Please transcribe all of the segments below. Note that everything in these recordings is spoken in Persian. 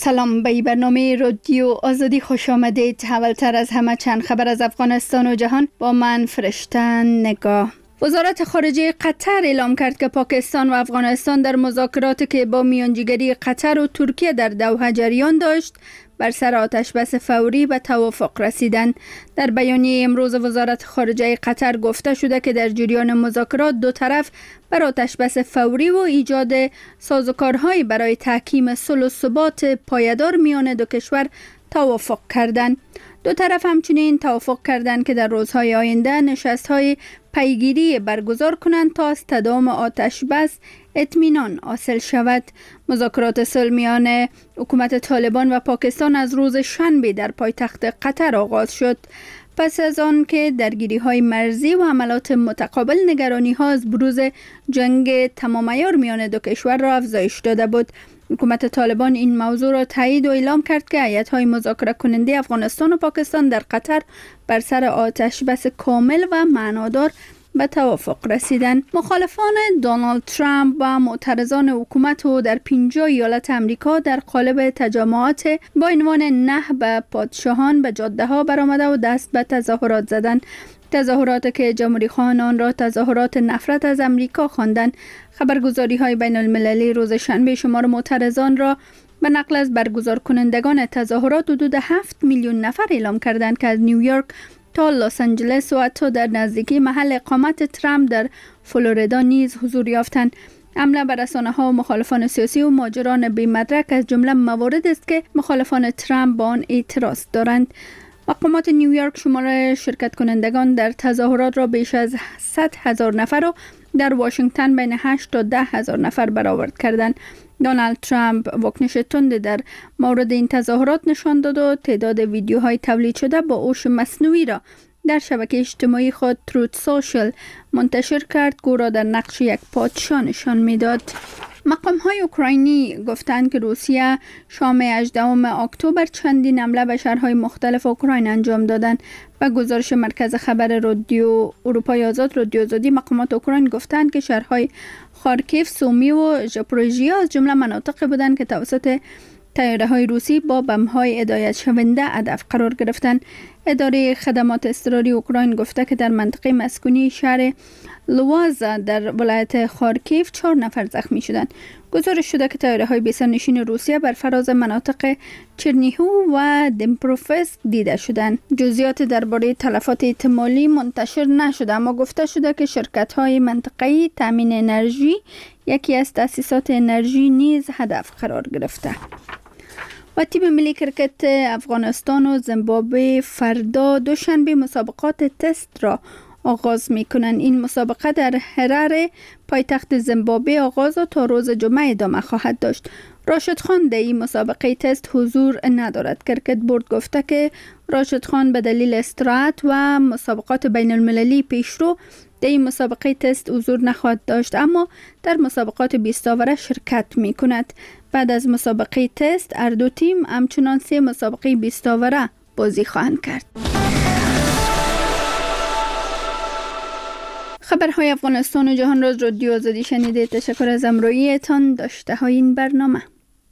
سلام، به برنامه رادیو آزادی خوش آمدید. اولتر از همه چند خبر از افغانستان و جهان با من فرشته نگاه. وزارت خارجه قطر اعلام کرد که پاکستان و افغانستان در مذاکراتی که با میانجیگری قطر و ترکیه در دوحه جریان داشت بر سر آتشبس فوری به توافق رسیدند. در بیانیه امروز وزارت خارجه قطر گفته شده که در جریان مذاکرات دو طرف بر آتشبس فوری و ایجاد سازوکارهایی برای تحکیم صلح و ثبات پایدار میان دو کشور توافق کردند. دو طرف همچنین توافق کردند که در روزهای آینده نشست‌های پیگیری برگزار کنند تا از تداوم آتش بس اطمینان حاصل شود. مذاکرات صلح میان حکومت طالبان و پاکستان از روز شنبه در پایتخت قطر آغاز شد. پس از آن که درگیری‌های مرزی و حملات متقابل نگرانی‌ها از بروز جنگ تمام عیار میان دو کشور را افزایش داده بود. حکومت طالبان این موضوع را تایید و اعلام کرد که هیئت‌های مذاکره کننده افغانستان و پاکستان در قطر بر سر آتش بس کامل و معنادار به توافق رسیدند. مخالفان دونالد ترامپ و معترضان حکومت و در 50 ایالت امریکا در قالب تجمعات با عنوان نه به پادشاهان به جاده‌ها برآمده و دست به تظاهرات زدند. تظاهرات که جمهوری خواهان آن را تظاهرات نفرت از امریکا خواندند. خبرگزاری‌های بین المللی روز شنبه شمار معترضان را به نقل از برگزار کنندگان تظاهرات حدود 7 میلیون نفر اعلام کردند که از نیویورک تا لس آنجلس و حتی در نزدیکی محل اقامت ترامپ در فلوریدا نیز حضور یافتند. حمله بر رسانه‌ها و مخالفان سیاسی و مهاجران بی مدرک از جمله موارد است که مخالفان ترامپ با آن اعتراض دارند. مقامات نیویورک شمار شرکت کنندگان در تظاهرات را بیش از 100,000 نفر و در واشنگتن بین 8 تا 10,000 نفر برآورد کردند. دونالد ترامپ واکنش تند در مورد این تظاهرات نشان داد و تعداد ویدیوهای تولید شده با هوش مصنوعی را در شبکه اجتماعی خود تروت سوشل منتشر کرد که او را در نقش یک پادشاه نشان میداد. مقام‌های اوکراینی گفتند که روسیه شام 18 اکتبر چندین حمله به شهرهای مختلف اوکراین انجام دادند. و گزارش مرکز خبر رادیو اروپای آزاد رادیو آزادی، مقامات اوکراین گفتند که شهرهای خارکیف، سومی و ژاپوروژیا از جمله مناطقی بودند که توسط طیاره‌های روسی با بمب‌های هدایت شونده هدف قرار گرفتند. اداره خدمات اضطراری اوکراین گفته که در منطقه مسکونی شهر لوازا در ولایت خارکیف 4 نفر زخمی شدند. گزارش شده که طیاره‌های بی‌سرنشین روسیه بر فراز مناطق چرنیهو و دنپروفسک دیده شدند. جزئیات درباره تلفات احتمالی منتشر نشده، اما گفته شده که شرکت‌های منطقه‌ای تامین انرژی، یکی از تأسیسات انرژی، نیز هدف قرار گرفته. و تیم ملی کرکت افغانستان و زیمبابوه فردا دوشنبه مسابقات تست را آغاز می‌کنند. این مسابقه در هراره پایتخت زیمبابوه آغاز و تا روز جمعه ادامه خواهد داشت. راشد خان در این مسابقه تست حضور ندارد. کرکت بورد گفته که راشد خان به دلیل استراحت و مسابقات بین المللی پیشرو در این مسابقه تست حضور نخواهد داشت، اما در مسابقات 20 آوره شرکت می‌کند. بعد از مسابقه تست هر دو تیم همچنان 3 مسابقه 20 آوره بازی خواهند کرد. خبرهای افغانستان و جهان را از رادیو آزادی شنیده. تشکر از همراهیتان. داشته های این برنامه.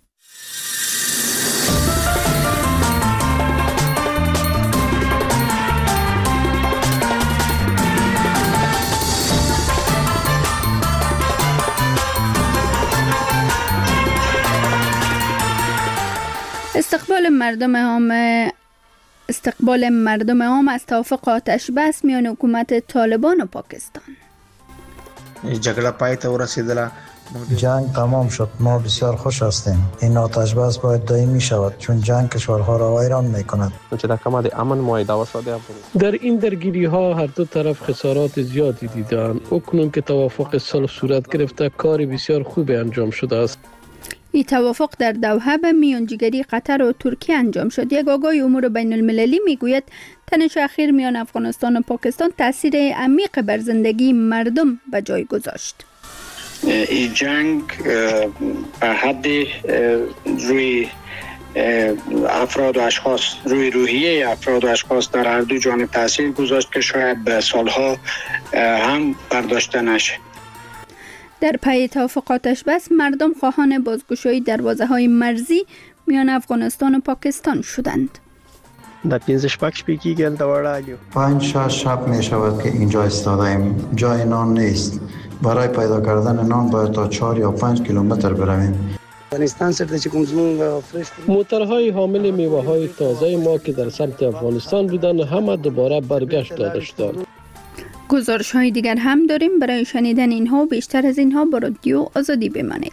استقبال مردم عام از توافق آتش بس میان حکومت طالبان و پاکستان. جګړه پای ته ورسیدله. جنگ تمام شد. ما بسیار خوش هستیم. این آتش بس باید دائمی شود چون جنگ کشورها را ویران میکند. در این درگیری ها هر دو طرف خسارات زیادی دیدند. اکنون که توافق صلح صورت گرفته کار بسیار خوب انجام شده است. این توافق در دوحه به میانجیگری قطر و ترکیه انجام شد. یک آگاه امور بین المللی میگوید تنش اخیر میان افغانستان و پاکستان تاثیر عمیق بر زندگی مردم به جای گذاشت. این جنگ به حد روی افراد و اشخاص، روی روحیه افراد و اشخاص در هر دو جانب تاثیر گذاشت که شاید به سالها هم برداشته نشه. در پی توافق آتش بس مردم خواهان بازگشایی دروازه‌های مرزی میان افغانستان و پاکستان شدند. در 5-6 شپې کېږي دواړه 5-6 شب می شود که اینجا ایستاده ایم. جای نان نیست. برای پیدا کردن نان باید تا 4 یا 5 کیلومتر برویم. موترهای حامل میوه‌های تازه ما که در سمت افغانستان بودند همه دوباره برگشت داده شدند. گزارش های دیگر هم داریم. برای شنیدن اینها و بیشتر از اینها با رادیو آزادی بمانید.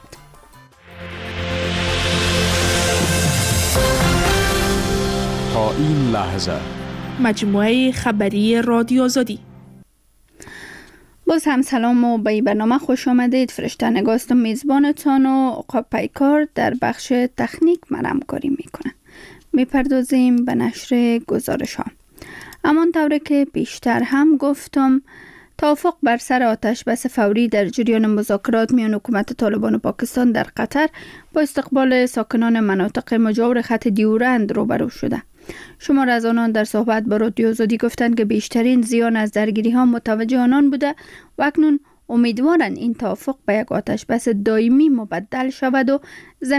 تا این لحظه مجموعه خبری رادیو آزادی. باز هم سلام و به این برنامه خوش آمدید. فرشته نگاست میزبانتان و عقاب پیکار در بخش تکنیک من همکاری میکنه. میپردازیم به نشر گزارش ها. همان طوری که بیشتر هم گفتم، توافق بر سر آتش بس فوری در جریان مذاکرات میان حکومت طالبان و پاکستان در قطر با استقبال ساکنان مناطق مجاور خط دیورند روبرو شده. شمار از آنان در صحبت با رادیو آزادی گفتند که بیشترین زیان از درگیری ها متوجه آنان بوده و اکنون امیدوارند این توافق به یک آتش بس دائمی مبدل شود و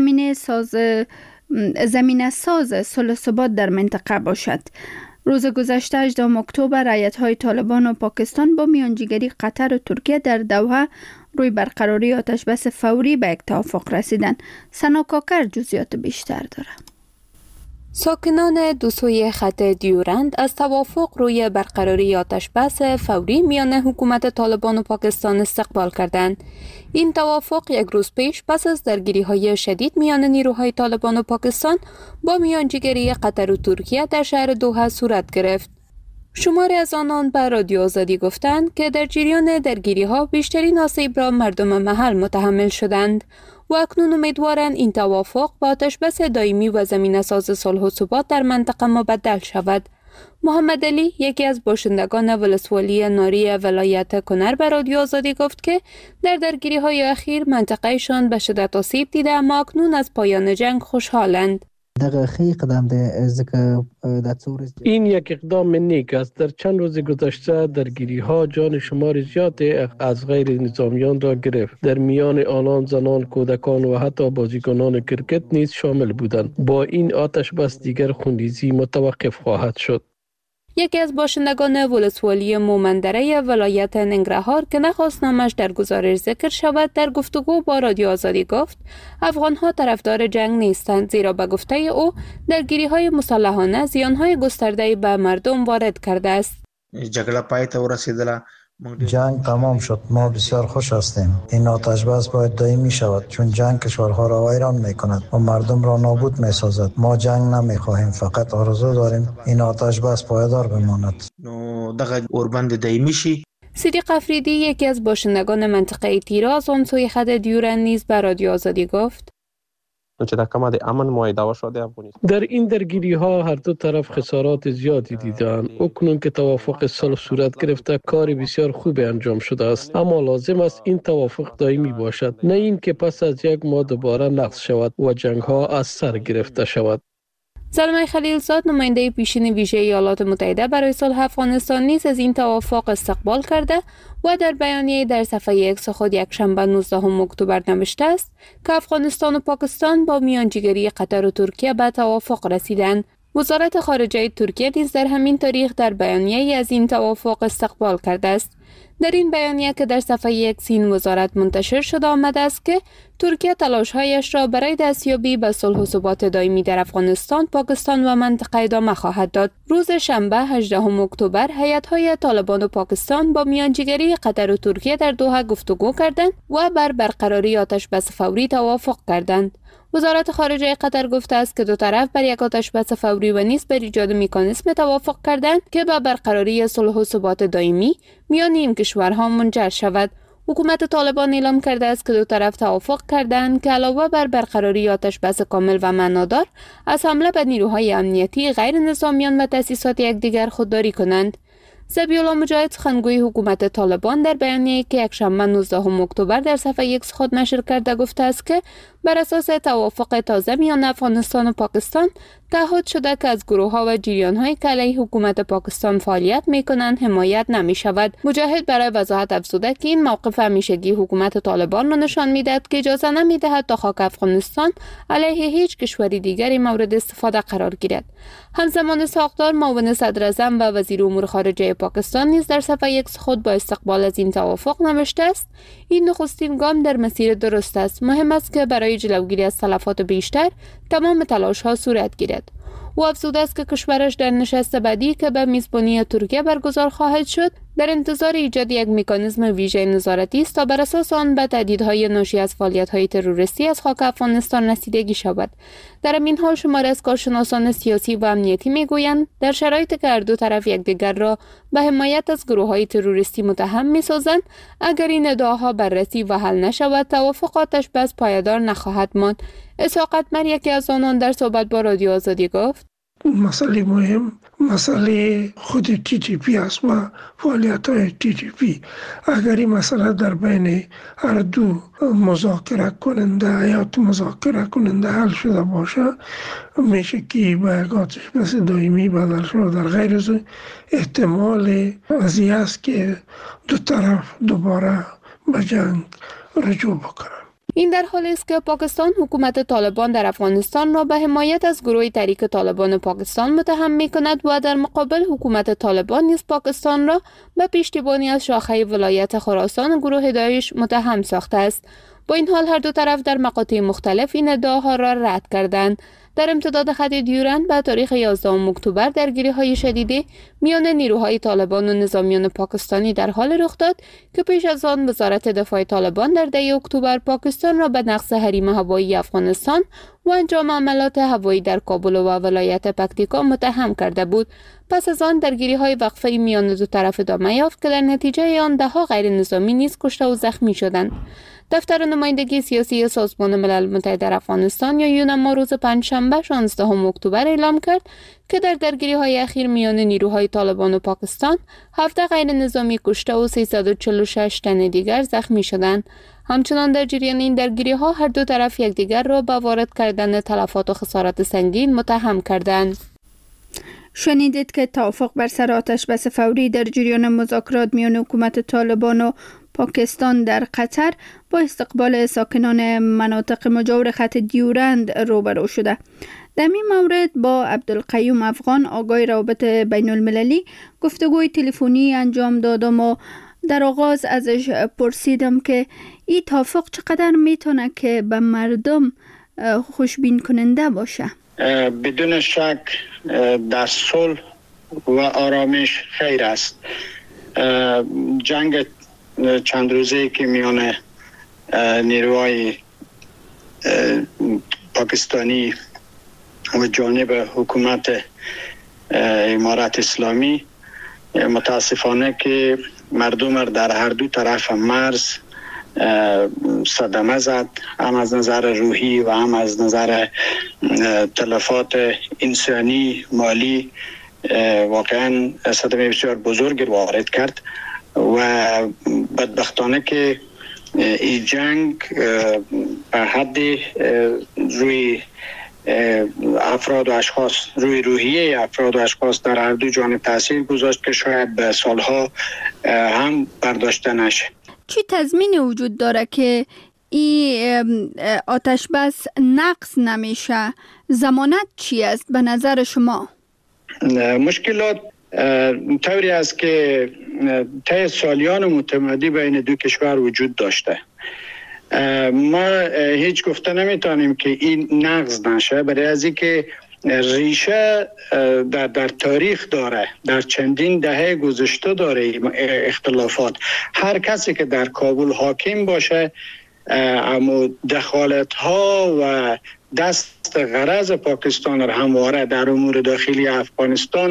زمینه ساز صلح و ثبات در منطقه باشد. روز گذشته 18 اکتبر هیئت‌های طالبان و پاکستان با میانجیگری قطر و ترکیه در دوحه روی برقراری آتش بس فوری به یک توافق رسیدند. سنا کاکر جزئیات بیشتر دارد. ساکنان دو سوی خط دیورند از توافق روی برقراری آتش بس فوری میان حکومت طالبان و پاکستان استقبال کردند. این توافق یک روز پیش پس از درگیری‌های شدید میان نیروهای طالبان و پاکستان با میانجیگری قطر و ترکیه در شهر دوحه صورت گرفت. شماری از آنان به رادیو آزادی گفتند که در جریان درگیری‌ها بیشترین آسیب را مردم محل متحمل شدند و اکنون امیدوارند این توافق با آتش بس دائمی و زمینه ساز صلح و ثبات در منطقه مبدل شود. محمد علی، یکی از باشندگان ولسوالی ناری ولایت کنر، به رادیو آزادی گفت که در درگیری‌های اخیر منطقهشان به شدت آسیب دیده اما اکنون از پایان جنگ خوشحالند. این یک اقدام نیک است. در چند روز گذشته درگیری ها جان شمار زیادی از غیر نظامیان را گرفت. در میان آنان زنان، کودکان و حتی بازیکنان کرکت نیز شامل بودند. با این آتش بس دیگر خونریزی متوقف خواهد شد. یکی از باشندگان ولسوالی مومندره ولایت ننگرهار که نخواست نامش در گزارش ذکر شود در گفتگو با رادیو آزادی گفت افغان‌ها طرفدار جنگ نیستند، زیرا به گفته او درگیری‌های مسلحانه زیان‌های گسترده‌ای به مردم وارد کرده است. جګړه پای ته ورسېدله. جنگ تمام شد. ما بسیار خوش هستیم. این آتش بس باید دائمی شود چون جنگ کشورها را ویران می‌کند و مردم را نابود می‌سازد. ما جنگ نمی‌خواهیم، فقط آرزو داریم این آتش بس پایدار بماند. نو دغه اوربند دائمی شي. صدیق افریدی، یکی از باشندگان منطقه تیراز آن سوی خط دیورند نیز به رادیو آزادی گفت در این درگیری ها هر دو طرف خسارات زیادی دیدند. اکنون که توافق صلح صورت گرفته کار بسیار خوبی انجام شده است، اما لازم است این توافق دائمی باشد، نه این که پس از یک ماه دوباره نقض شود و جنگ ها از سر گرفته شود. زلمه خلیلزاد، نماینده پیشین ویژه ایالات متحده برای صلح افغانستان نیز از این توافق استقبال کرده و در بیانیه در صفحه اکس خود یکشنبه 19 اکتبر نوشته است که افغانستان و پاکستان با میانجیگری قطر و ترکیه به توافق رسیدند. وزارت خارجه ترکیه نیز در همین تاریخ در بیانیه از این توافق استقبال کرده است. در این بیانیه که در صفحه اکس این وزارت منتشر شده آمده است که ترکیه تلاش‌هایش را برای دستیابی به صلح و ثبات دائمی در افغانستان، پاکستان و منطقه ادامه خواهد داد. روز شنبه 18 اکتبر هیئت‌های طالبان و پاکستان با میانجیگری قطر و ترکیه در دوحه گفتگو کردند و بر برقراری آتش بس فوری توافق کردند. وزارت خارجه قطر گفته است که دو طرف بر یک آتش بس فوری و نیز بر ایجاد مکانیزم توافق کردند که به برقراری صلح و ثبات دائمی میان این کشورها منجر شود. حکومت طالبان اعلام کرده است که دو طرف توافق کردند که علاوه بر برقراری آتش بس کامل و معنادار، از حمله به نیروهای امنیتی، غیر نظامیان و تأسیسات یکدیگر خودداری کنند. ذبیح الله مجاهد سخنگوی حکومت طالبان در بیانیه‌ای که یکشنبه 19 اکتبر در صفحه X خود نشر کرده گفته است که بر اساس توافق تازه میان افغانستان و پاکستان تعهد شده که از گروه‌ها و جریان‌هایی که علیه حکومت پاکستان فعالیت می‌کنند حمایت نمی‌شود. مجاهد برای وضاحت افزوده که این موقف همیشگی حکومت طالبان را نشان می‌دهد که اجازه نمی‌دهد تا خاک افغانستان علیه هیچ کشوری دیگری مورد استفاده قرار گیرد. همزمان ساختار معاون صدر اعظم و وزیر امور خارجه پاکستان نیز در صفحه X خود با استقبال از این توافق نوشته است: این نخستین گام در مسیر درست است. مهم است که برای جلوگیری از تلفات بیشتر تمام تلاش‌ها صورت گیرد. او افزوده است که کشورش در نشست بعدی که به میزبانی ترکیه برگزار خواهد شد در انتظار ایجاد یک مکانیزم ویژه نظارتی است تا بر اساس آن به تهدیدهای ناشی از فعالیت‌های تروریستی از خاک افغانستان رسیدگی شود. در همین حال شماری از کارشناسان سیاسی و امنیتی میگویند در شرایطی که هر دو طرف یکدیگر را به حمایت از گروه‌های تروریستی متهم می‌سازند، اگر این ادعاها بررسی و حل نشود توافق آتش بس پایدار نخواهد ماند. اسحاق اتمر یکی از آنان در صحبت با رادیو آزادی گفت: مسئله مهم مسئله خود TTP است و فعالیت‌های TTP. اگر این مسئله در بین هر دو مذاکره کننده حل شده باشه، میشه که به یک آتش بس دائمی بدل شود. در غیر از احتمال قضیه است که دو طرف دوباره به جنگ رجوع بکنند. این در حالی است که پاکستان حکومت طالبان در افغانستان را به حمایت از گروه تحریک طالبان پاکستان متهم می‌کند و در مقابل حکومت طالبان نیز پاکستان را به پشتیبانی از شاخه ولایت خراسان گروه داعش متهم ساخته است. با این حال هر دو طرف در مقاطع مختلف این ادعاها را رد کردند. در امتداد خط دیورند به تاریخ 11 اکتبر درگیری‌های شدیدی میان نیروهای طالبان و نظامیان پاکستانی در حال رخ داد که پیش از آن وزارت دفاع طالبان در 10 اکتبر پاکستان را به نقض حریم هوایی افغانستان و انجام عملیات هوایی در کابل و ولایت پکتیکا متهم کرده بود. پس از آن درگیری‌های وقفه‌ای میان دو طرف ادامه یافت که در نتیجه آن ده‌ها غیر نظامی نیز کشته و زخمی شدند. دفتر نمایندگی سیاسی سازمان ملل متحد در افغانستان یا یونما روز پنجشنبه 16 اکتبر اعلام کرد که در درگیری‌های اخیر میان نیروهای طالبان و پاکستان 7 غیر نظامی کشته و 346 تن دیگر زخمی شدند. همچنان در جریان این درگیری‌ها هر دو طرف یکدیگر را به وارد کردن تلفات و خسارات سنگین متهم کردند. شنیدید که توافق بر سر آتش بس فوری در جریان مذاکرات میان حکومت طالبان و پاکستان در قطر با استقبال ساکنان مناطق مجاور خط دیورند روبرو شده. در این مورد با عبدالقیوم افغان آقای روابط بین المللی گفتگوی تلفنی انجام دادم و در آغاز ازش پرسیدم که این توافق چقدر میتونه که به مردم خوشبین کننده باشه. بدون شک در صلح و آرامش خیر است. جنگ چند روزه که میان نیروهای پاکستانی و جانب حکومت امارت اسلامی متاسفانه که مردم در هر دو طرف مرز صدمه زد، هم از نظر روحی و هم از نظر تلفات انسانی مالی. واقعا صدمه بسیار بزرگ وارد کرد و بدبختانه که این جنگ به حد روی افراد و اشخاص، روی روحیه افراد و اشخاص در هر دو جانب تاثیر گذاشت که شاید به سالها هم برداشته نشه. چی تضمین وجود داره که این آتش بس نقض نمیشه؟ ضمانت چی است به نظر شما؟ مشکلات طوری است که طی سالیان متمادی بین دو کشور وجود داشته. ما هیچ گفته نمیتونیم که این نقض نشه، برای از اینکه ریشه در تاریخ داره، در چندین دهه گذشته داره اختلافات. هر کسی که در کابل حاکم باشه اما دخالت ها و دست غرض پاکستان را همواره در امور داخلی افغانستان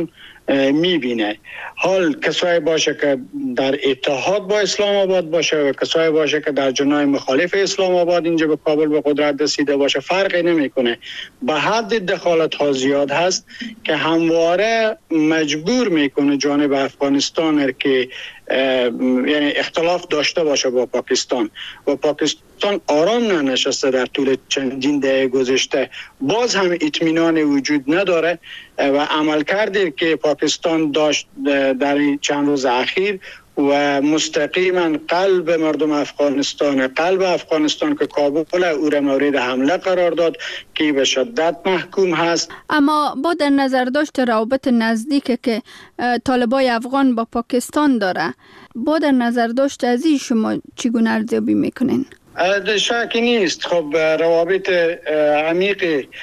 میبینه. حال کسایی باشه که در اتحاد با اسلام آباد باشه و کسایی باشه که در جناح مخالف اسلام آباد اینجا به کابل به قدرت رسیده باشه فرقی نمیکنه. به حد دخالت ها زیاد هست که همواره مجبور میکنه جانب افغانستان که یعنی اختلاف داشته باشه با پاکستان و پاکستان آرام ننشسته در طول چندین دهه گذشته، باز هم اطمینان وجود نداره و عملکردی که پاکستان داشت در این چند روز اخیر و مستقیما قلب مردم افغانستان که کابل او را مورد حمله قرار داد که به شدت محکوم هست. اما با در نظر داشت روابط نزدیک که طالبای افغان با پاکستان داره، با در نظر داشت از این شما چگونه ارزیابی میکنین؟ شکی نیست. خب روابط عمیق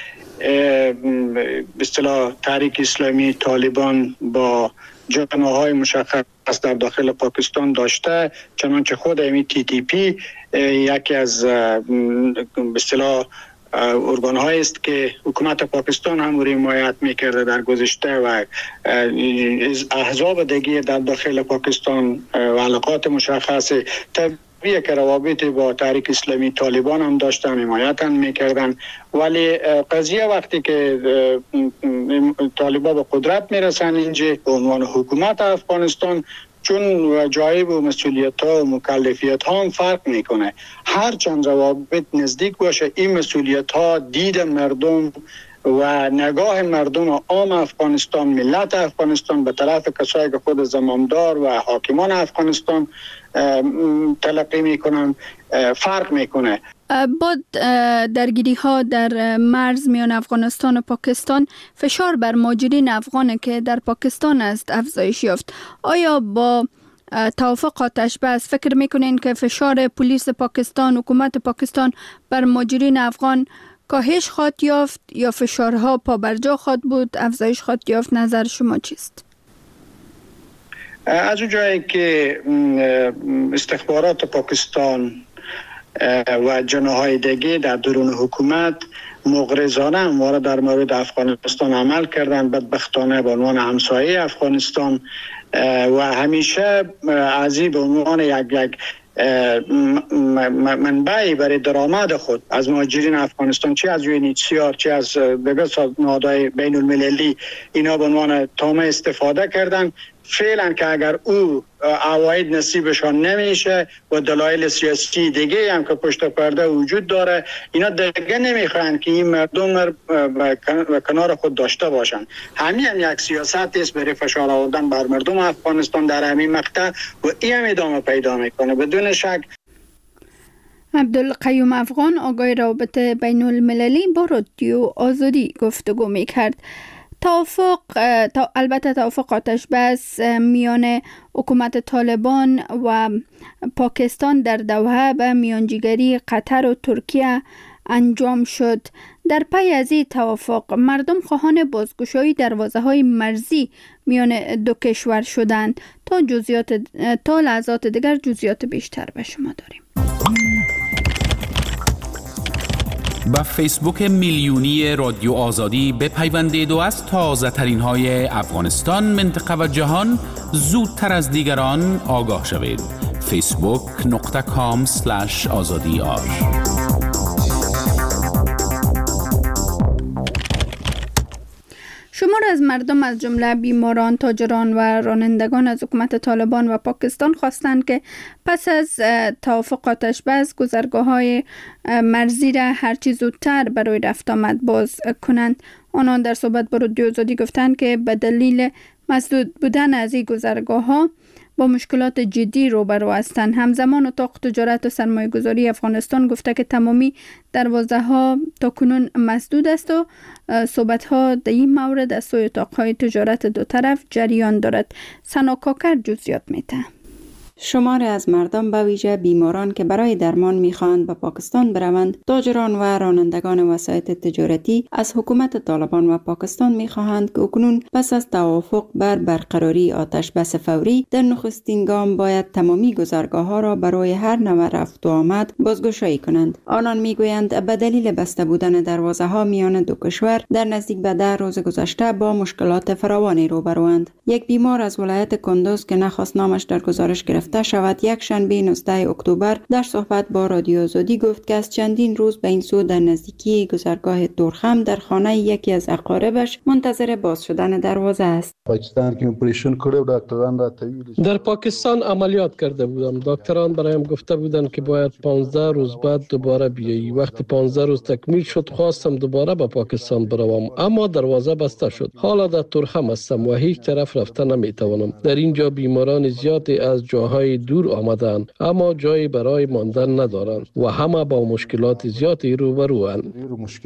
به اصطلاح تحریک اسلامی طالبان با جناح‌های مشخص در داخل پاکستان داشته، چنانچه خود امی TTP یکی از به اصطلاح ارگان‌هایی است که حکومت پاکستان هم رو حمایت می‌کرده در گذشته و احزاب دیگه در داخل پاکستان و علاقات مشخص طبیعیه که روابط با تحریک اسلامی طالبان هم داشتن، حمایت هم می‌کردن. ولی قضیه وقتی که طالبان به قدرت میرسن اینجا به عنوان حکومت افغانستان، چون جایب و مسئولیت ها و مکلفیت ها هم فرق میکنه، هر چند روابط نزدیک باشه این مسئولیت ها دید مردم و نگاه مردم عام افغانستان، ملت افغانستان به طرف کسایی که خود زمامدار و حاکمان افغانستان تلقی میکنن فرق میکنه. با درگیری ها در مرز میان افغانستان و پاکستان فشار بر مهاجرین افغان که در پاکستان است افزایش یافت. آیا با توافق آتش بس فکر میکنین که فشار پلیس پاکستان، حکومت پاکستان بر مهاجرین افغان کاهش خواهد یافت یا فشارها پابرجا خواهد بود، افزایش خواهد یافت؟ نظر شما چیست؟ از اون جایی که استخبارات پاکستان و جناح‌های دیگه در درون حکومت مغرضانه همواره در مورد افغانستان عمل کردن، بدبختانه به عنوان همسایه افغانستان و همیشه از این به عنوان یک منبعی برای درآمد خود از مهاجرین افغانستان، چه از UNHCR چه از دیگر نهادهای بین المللی، اینا به عنوان تامه استفاده کردن. فعلا که اگر او عواید نصیبشان نمیشه و دلایل سیاسی دیگه هم که پشت پرده وجود داره، اینا دیگه نمیخواین که این مردم و کنار خود داشته باشن. همین هم یک سیاست است برای فشار آوردن بر مردم افغانستان در همین مقطع و این هم ادامه پیدا میکنه بدون شک. عبدالقیوم افغان آقای روابط بین المللی با رادیو آزادی گفتگو میکرد. البته توافق آتش بس میان حکومت طالبان و پاکستان در دوحه به میانجیگری قطر و ترکیه انجام شد. در پی از این توافق مردم خواهان بازگشایی دروازه‌های مرزی میان دو کشور شدند. تا لحظات دیگر جزئیات بیشتر به شما داریم. با فیسبوک میلیونی رادیو آزادی بپیوندید و از تازه ترین های افغانستان، منطقه و جهان زودتر از دیگران آگاه شوید. facebook.com/azadi. شمار از مردم از جمله بیماران، تاجران و رانندگان از حکومت طالبان و پاکستان خواستند که پس از توافق آتش بس گذرگاه‌های مرزی را هرچی زودتر برای رفت آمد باز کنند. آنان در صحبت با رادیو آزادی گفتند که به دلیل مسدود بودن از این گذرگاه‌ها با مشکلات جدی روبرو هستند. همزمان اتاق تجارت و سرمایه گذاری افغانستان گفته که تمامی دروازه‌ها تاکنون مسدود است و صحبت‌ها در این مورد از سوی اتاق‌های تجارت دو طرف جریان دارد. سنا کاکر جزئیات می‌ده. شماری از مردم به ویژه بیماران که برای درمان می‌خواهند به پاکستان بروند، تاجران و رانندگان وسایط تجارتی از حکومت طالبان و پاکستان می‌خواهند که اکنون پس از توافق بر برقراری آتش بس فوری در نخستین گام باید تمامی گذرگاه‌ها را برای هر نوع رفت و آمد بازگشایی کنند. آنان می‌گویند به دلیل بسته بودن دروازه‌ها میان دو کشور در نزدیک به 10 روز گذشته با مشکلات فراوانی روبروند. یک بیمار از ولایت کندوز که نخواست نامش در گزارش گرفته شود، یک شنبه 19 اکتبر در صحبت با رادیو آزادی گفت که از چندین روز به این سو در نزدیکی گذرگاه تورخم در خانه یکی از اقاربش منتظر باز شدن دروازه است. در پاکستان عملیات کرده بودم. دکتران برایم گفته بودند که باید 15 روز بعد دوباره بیایی. وقتی 15 روز تکمیل شد خواستم دوباره به پاکستان بروم، اما دروازه بسته شد. حالا در تورخم هستم و هیچ طرف رفته نمیتوانم. در اینجا بیماران زیادی از جاهای دور آمدند اما جایی برای ماندن ندارند و همه با مشکلات زیادی روبروند.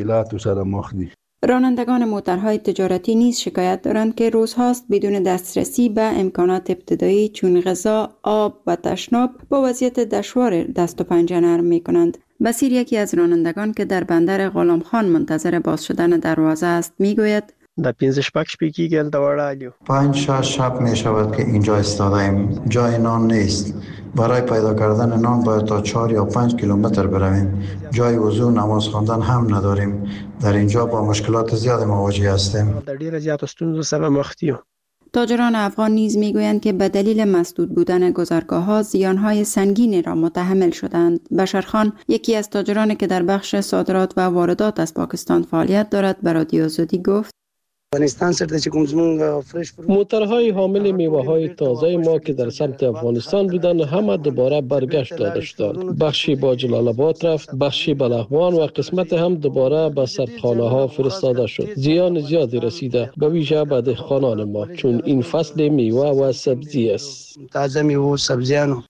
رانندگان موترهای تجارتی نیز شکایت دارند که روزهاست بدون دسترسی به امکانات ابتدایی چون غذا، آب و تشناب با وضعیت دشوار دست و پنجه نرم می‌کنند. بصیر یکی از رانندگان که در بندر غلام خان منتظر باز شدن دروازه است میگوید: در 5-6 پیکی گل دواره آلیو 5-6 شب می شود که اینجا استاده ایم. جای نان نیست. برای پیدا کردن نان باید تا 4 یا 5 کیلومتر برویم. جای وضو، نماز خواندن هم نداریم. در اینجا با مشکلات زیاد مواجه هستیم. در ډیره زیات ستونزو سره مخ یو. تاجران افغان نیز میگویند که به دلیل مسدود بودن گذرگاه‌ها زیانهای سنگینی را متحمل شدند. بشرخان، یکی از تاجرانی که در بخش صادرات و واردات از پاکستان فعالیت دارد، به رادیو آزادی گفت: موترهای حامل میوه‌های تازه ما که در سمت افغانستان بودند همه دوباره برگشت داده شدند. بخشی با جلال آباد رفت، بخشی به لغمان و قسمت هم دوباره به سردخانه‌ها فرستاده شد. زیان زیادی رسیده به ویژه به دهقانان ما چون این فصل میوه و سبزی است. تازه میوه و سبزیانو.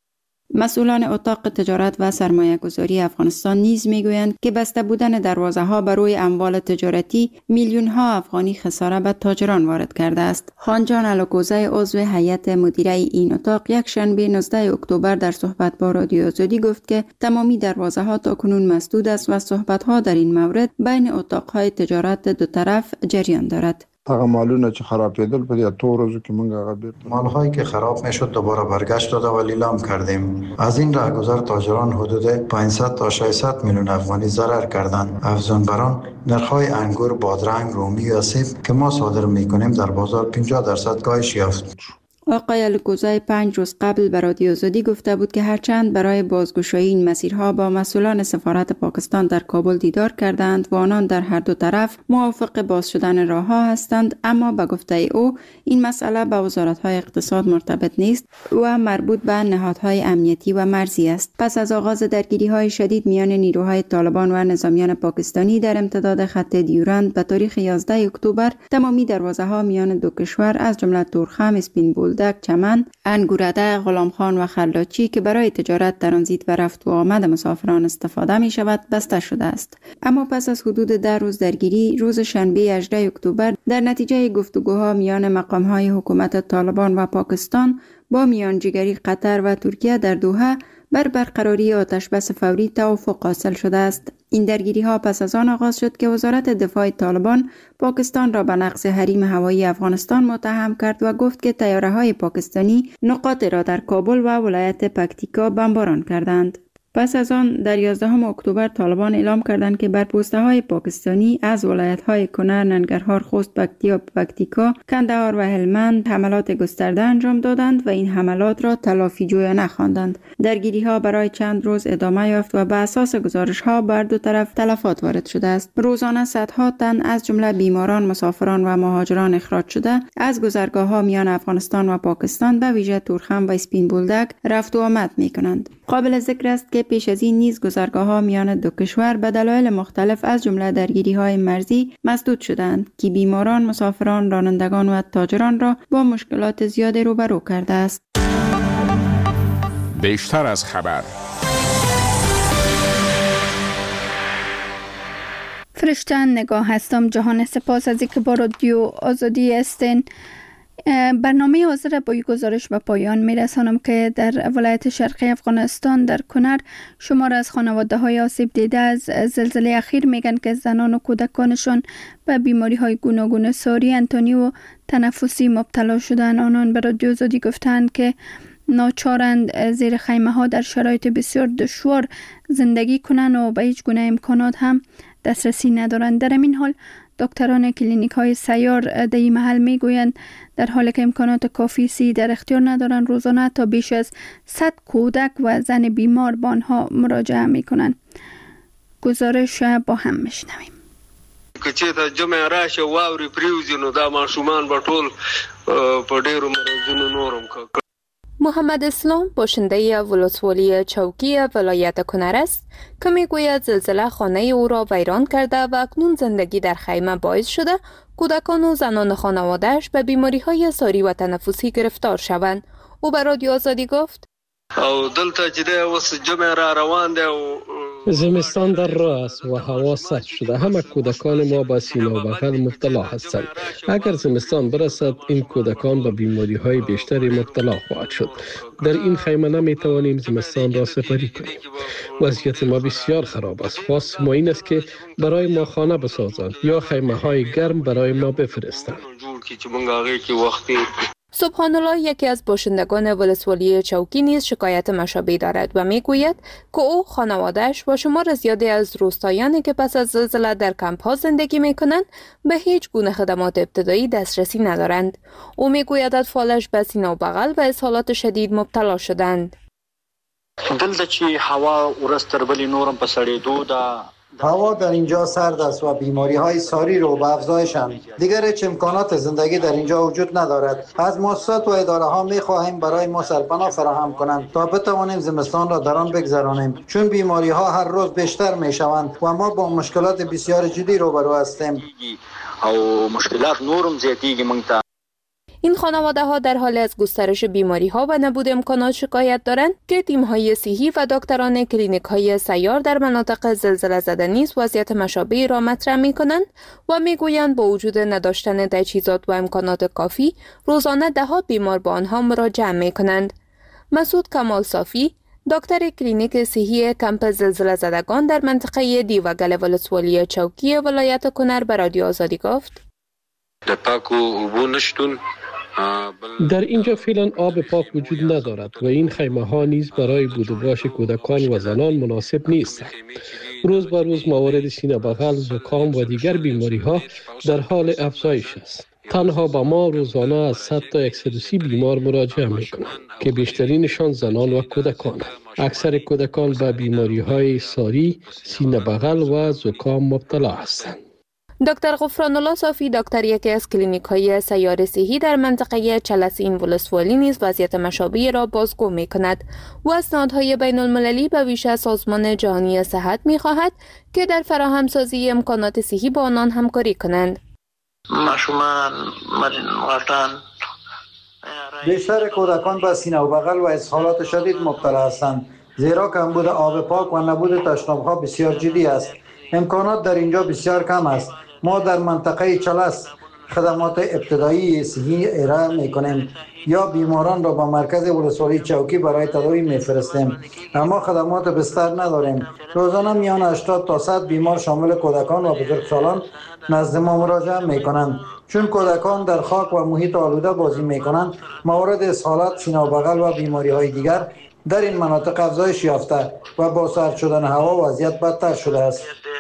مسئولان اتاق تجارت و سرمایه گذاری افغانستان نیز میگویند که بسته بودن دروازه ها بر روی اموال تجارتی میلیون ها افغانی خساره به تاجران وارد کرده است. خانجان الکوزی عضو هیئت مدیره این اتاق یک شنبه 19 اکتبر در صحبت با رادیو آزادی گفت که تمامی دروازه ها تاکنون مسدود است و صحبت ها در این مورد بین اتاق های تجارت دو طرف جریان دارد. مالونه چې خرابېدل په دې 2 ورځو کې موږ هغه بیرته مال‌هایی که خراب میشد دوباره برگشت داده و لیلام کردیم. از این راهگذر تاجران حدود 500 تا 600 میلیون افغانی ضرر کردند. افزونبران نرخ‌های انگور، بادرنگ، رومی و سیب که ما صادر می‌کنیم در بازار 50% کاهش یافت. آقای الکوزی 5 روز قبل به رادیو آزادی گفته بود که هرچند برای بازگشایی این مسیرها با مسئولان سفارت پاکستان در کابل دیدار کردند و آنان در هر دو طرف موافق باز شدن راه‌ها هستند، اما به گفته او این مسئله به وزارت‌های اقتصاد مرتبط نیست و مربوط به نهادهای امنیتی و مرزی است. پس از آغاز درگیری‌های شدید میان نیروهای طالبان و نظامیان پاکستانی در امتداد خط دیورند به تاریخ 11 اکتبر تمامی دروازه‌ها میان دو کشور از جمله تورخم، اسپین بولدک، چمن، انگورده، غلام خان و خلاچی که برای تجارت، ترانزیت و رفت و آمد مسافران استفاده می شود بسته شده است. اما پس از حدود 10 روز درگیری، روز شنبه 18 اکتبر در نتیجه گفتگوها میان مقام‌های حکومت طالبان و پاکستان با میانجیگری قطر و ترکیه در دوحه بر برقراری آتش بس فوری توافق حاصل شده است. این درگیری ها پس از آن آغاز شد که وزارت دفاع طالبان پاکستان را به نقض حریم هوایی افغانستان متهم کرد و گفت که طیاره های پاکستانی نقاط را در کابل و ولایت پکتیکا بمباران کردند. پس از آن در 11 اکتبر طالبان اعلام کردند که بر پوسته های پاکستانی از ولایت های کنر، ننگرهار، خوست، پکتیکا، کندهار و هلمند حملات گسترده انجام دادند و این حملات را تلافی جویانه خواندند. درگیری ها برای چند روز ادامه یافت و به اساس گزارش ها بر دو طرف تلفات وارد شده است. روزانه صدها تن از جمله بیماران، مسافران و مهاجران اخراج شده از گذرگاه ها میان افغانستان و پاکستان به ویژه تورخم و اسپین بولدک رفت و آمد می کنند. قابل ذکر است که پیش از این نیز گذرگاه‌ها میان دو کشور به دلایل مختلف از جمله درگیری‌های مرزی مسدود شدند که بیماران، مسافران، رانندگان و تاجران را با مشکلات زیاد روبرو کرده است. بیشتر از خبر. فرشته نگاه هستم. جهان سپاس از اینکه با رادیو آزادی هستین. برنامه حاضر با گزارش به پایان میرسانم که در ولایت شرقی افغانستان در کنر شمار از خانواده های آسیب دیده از زلزله اخیر میگن که زنان و کودکانشان به بیماری های گوناگون ساری، انتانی و تنفسی مبتلا شدن. آنان به رادیو آزادی گفتند که ناچارند زیر خیمه ها در شرایط بسیار دشوار زندگی کنند و به هیچ گونه امکانات هم دسترسی ندارند. در این حال دکتران کلینیک های سیار در این محل می گویند در حالی که امکانات کافی در اختیار ندارند، روزانه تا بیش از 100 کودک و زن بیمار به آنها مراجعه می کنند. گزارش با هم میشنویم. کچې ته جمع راشه واوري پریوزي نو دا ماشومان به ټول په ډېرو مرضونو نورم محمد اسلام باشنده ولسوالی چوکی ولایت کنر است که میگوید زلزله خانه او را ویران کرده و اکنون زندگی در خیمه باعث شده کودکان و زنان خانواده‌اش به بیماری‌های ساری و تنفسی گرفتار شوند. او به رادیو آزادی گفت: او دلته چې د اوس جمع را روان دی او زمستان در راه است و هوا سرد شده. همه کودکان ما با سینه و بغل مبتلا هستند. اگر زمستان برسد این کودکان به بیماری های بیشتری مبتلا خواهد شد. در این خیمه نمی توانیم زمستان را سپری کنیم. وضعیت ما بسیار خراب است. خواست ما این است که برای ما خانه بسازند یا خیمه های گرم برای ما بفرستند. سبحان الله یکی از باشندگان ولسوالی چوکی نیز شکایت مشابه دارد و میگوید که او خانواده‌اش با شمار زیادی از روستایانی که پس از زلزله در کمپ ها زندگی میکنند به هیچ گونه خدمات ابتدایی دسترسی ندارند. او میگوید اطفالش به سینه و بغل و اسهالات شدید مبتلا شدند. دلته چې هوا ورځ تر بلې نورم په سړېدو ده. هوا در اینجا سرد است و بیماری های ساری رو به افزایشند. دیگر هیچ امکانات زندگی در اینجا وجود ندارد. از مؤسسات و اداره ها می خواهیم برای ما سرپناه فراهم کنند تا بتوانیم زمستان را در آن بگذرانیم، چون بیماری ها هر روز بیشتر می شوند و ما با مشکلات بسیار جدی روبرو هستیم. او مشکلات نورم زیاتیږي موږ ته. این خانواده ها در حال از گسترش بیماری ها و نبود امکانات شکایت دارند که تیم های صحی و دکتران کلینیک های سیار در مناطق زلزله زده نیز وضعیت مشابهی را مطرح می کنند و می گویند با وجود نداشتن تجهیزات و امکانات کافی روزانه دهها بیمار با آنها مراجعه می کنند. مسعود کمال صافی، دکتر کلینیک صحی کمپ زلزله زدگان در منطقه دیوگل ولسوالی چوکی ولایت کنر به رادیو آزادی گفت: در اینجا فعلا آب پاک وجود ندارد و این خیمه ها نیز برای بود و باش کودکان و زنان مناسب نیستند. روز به روز موارد سینه بغل، زکام و دیگر بیماری ها در حال افزایش است. تنها با ما روزانه از 100 تا 130 بیمار مراجعه می کنند که بیشترینشان زنان و کودکانند. اکثر کودکان به بیماری های ساری، سینه بغل و زکام مبتلا هستند. دکتر غفران الله صافی، دکتر یکی از کلینیک های سیار صحی در منطقه چلسین ولسوالی نیز وضعیت مشابه را بازگو می کند و از نهادهای بین المللی به ویژه سازمان جهانی صحت می خواهد که در فراهمسازی امکانات صحی با آنان همکاری کنند. بیشتر کودکان به سینه و بغل و اسهالات شدید مبتلا هستند، زیرا کمبود آب پاک و نبود تشناب‌ها بسیار جدی است. امکانات در اینجا بسیار کم است. ما در منطقه چلس خدمات ابتدایی صحی ارائه می‌کنیم یا بیماران را به مرکز ولسوالی چوکی برای تداوی می‌فرستیم، اما خدمات بستر نداریم. روزانه میان 80 تا 100 بیمار شامل کودکان و بزرگسالان نزد ما مراجعه می‌کنند. چون کودکان در خاک و محیط آلوده بازی می‌کنند، موارد اسهالات، سینه و بغل و بیماری‌های دیگر در این مناطق افزایش یافته و با سرد شدن هوا وضعیت بدتر شده است.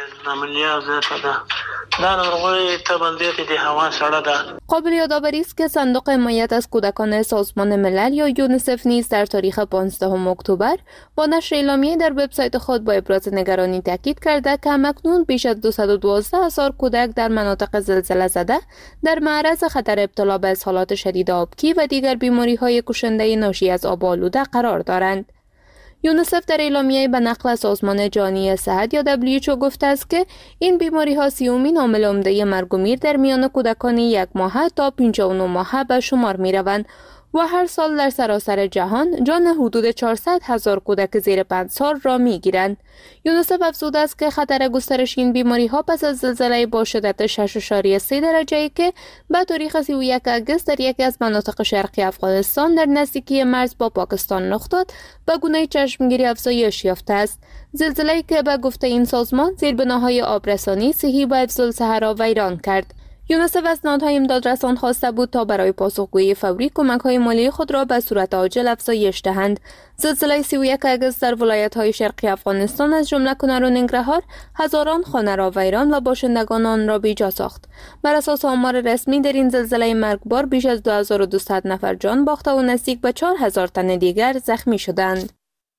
قابل یادآوری است که صندوق حمایت از کودکان سازمان ملل یا یونیسف نیز در تاریخ 15 اکتبر با نشر اعلامیه در وبسایت خود با ابراز نگرانی تاکید کرده که همکنون بیش از 212,000 کودک در مناطق زلزله زده در معرض خطر ابتلا به اسهالات شدید آبکی و دیگر بیماری‌های کشنده ناشی از آب آلوده قرار دارند. یونیسف در اعلامیه به نقل سازمان جهانی صحت یا WHO گفته است که این بیماری‌ها 30مین عامل عمده مرگ و میر در میان کودکان 1 ماهه تا 59 ماهه به شمار می‌روند و هر سال در سراسر جهان جان حدود 400,000 کودک زیر 5 سال را می‌گیرند. یونیسف افزوده است که خطر گسترش این بیماری‌ها پس از زلزله با شدت 6.3 درجه‌ای که به تاریخ 31 آگوست در یکی از مناطق شرقی افغانستان در نزدیکی مرز با پاکستان رخ داد، به گونه چشمگیری افزایش یافته است. زلزله‌ای که به گفته این سازمان زیربناهای آبرسانی، صحی و حفظ الصحه را ویران کرد. یونیسف از نهادهای امدادرسان خواسته بود تا برای پاسخگویی فوری کمک‌های مالی خود را به صورت عاجل افزایش دهند. زلزله 31 آگوست در ولایت‌های شرقی افغانستان از جمله کنر و ننگرهار هزاران خانه را ویران و باشندگان آن را بیجا ساخت. بر اساس آمار رسمی در این زلزله مرگبار بیش از 2200 نفر جان باخته و نزدیک به 4000 تن دیگر زخمی شدند.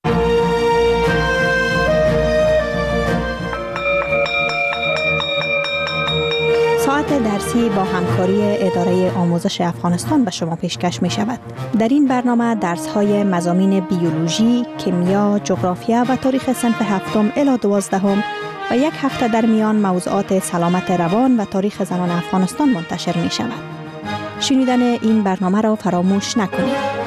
ساعت درسی با همکاری اداره آموزش افغانستان به شما پیشکش می شود. در این برنامه درس های مضامین بیولوژی، کیمیا، جغرافیا و تاریخ صنف 7 الی 12 و یک هفته در میان موضوعات سلامت روان و تاریخ زنان افغانستان منتشر می شود. شنیدن این برنامه را فراموش نکنید.